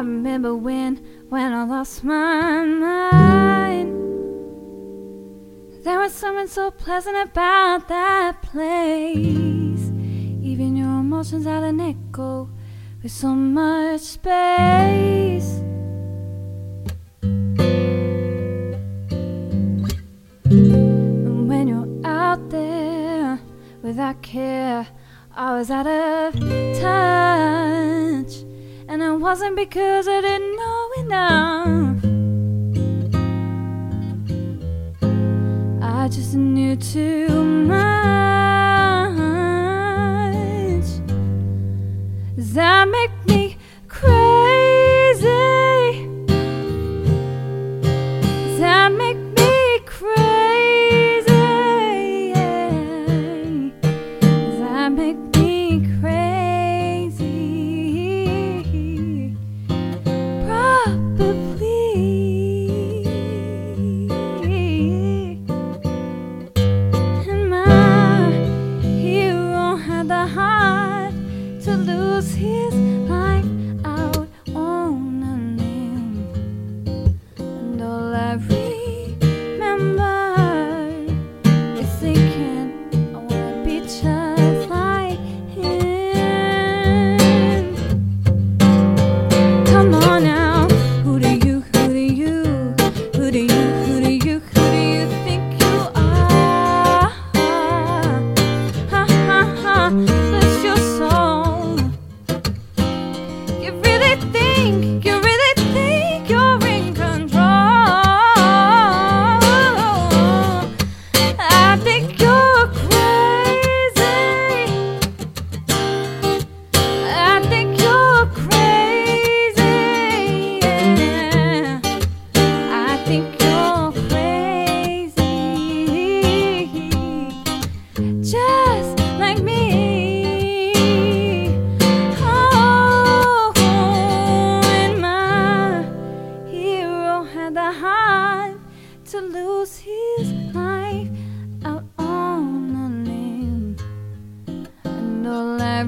remember when I lost my mind. There was something so pleasant about that place. Even your emotions had an echo with so much space. And when you're out there without care, I was out of touch. And it wasn't because I didn't know enough. I just knew too much. Does that make me crazy? Does that make me crazy? Does that make me crazy? Probably. And my hero had the heart to lose his life out on a limb. And all I remember is thinking I wanna be just like him. Come on now, who do you think you are? Bless your soul. You really think you're in control? I think you're crazy. I think you're crazy. Yeah. I think you're crazy. Just like me. Oh, and my hero had the heart to lose his life out on a limb. And all I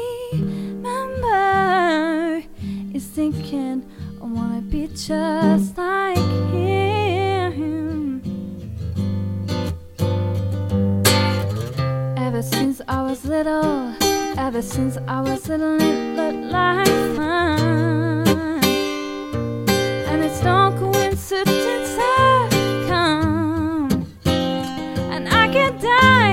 remember is thinking I wanna be just like him. Ever since I was little, it looked like fun. And it's no coincidence I come, and I can't die.